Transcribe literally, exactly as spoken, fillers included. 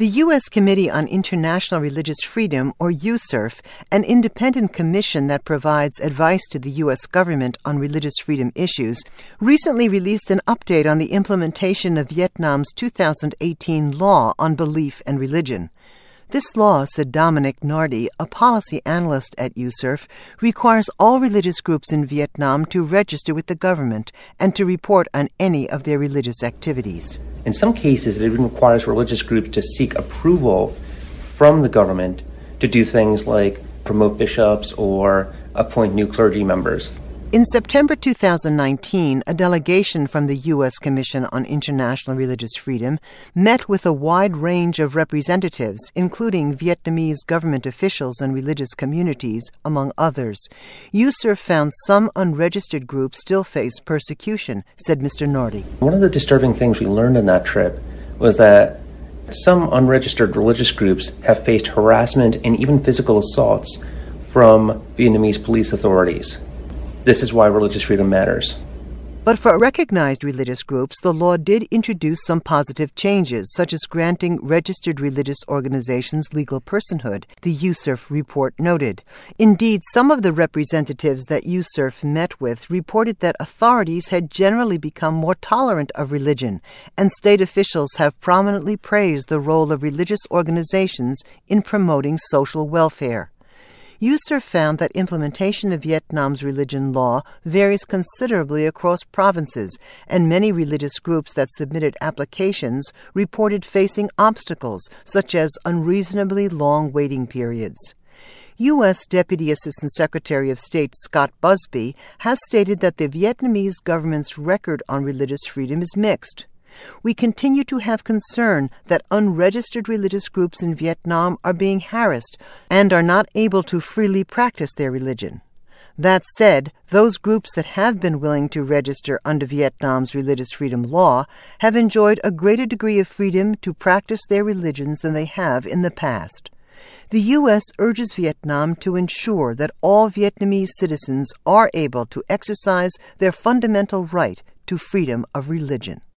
The U S Committee on International Religious Freedom, or U S C I F, an independent commission that provides advice to the U S government on religious freedom issues, recently released an update on the implementation of Vietnam's two thousand eighteen law on belief and religion. This law, said Dominic Nardi, a policy analyst at U S C I F, requires all religious groups in Vietnam to register with the government and to report on any of their religious activities. In some cases, it even requires religious groups to seek approval from the government to do things like promote bishops or appoint new clergy members. In September two thousand nineteen, a delegation from the U S Commission on International Religious Freedom met with a wide range of representatives, including Vietnamese government officials and religious communities, among others. U S C I F found some unregistered groups still face persecution, said Mister Nardi. One of the disturbing things we learned on that trip was that some unregistered religious groups have faced harassment and even physical assaults from Vietnamese police authorities. This is why religious freedom matters. But for recognized religious groups, the law did introduce some positive changes, such as granting registered religious organizations legal personhood, the U S C I F report noted. Indeed, some of the representatives that U S C I F met with reported that authorities had generally become more tolerant of religion, and state officials have prominently praised the role of religious organizations in promoting social welfare. U S C I F found that implementation of Vietnam's religion law varies considerably across provinces, and many religious groups that submitted applications reported facing obstacles, such as unreasonably long waiting periods. U S Deputy Assistant Secretary of State Scott Busby has stated that the Vietnamese government's record on religious freedom is mixed. We continue to have concern that unregistered religious groups in Vietnam are being harassed and are not able to freely practice their religion. That said, those groups that have been willing to register under Vietnam's religious freedom law have enjoyed a greater degree of freedom to practice their religions than they have in the past. The U S urges Vietnam to ensure that all Vietnamese citizens are able to exercise their fundamental right to freedom of religion.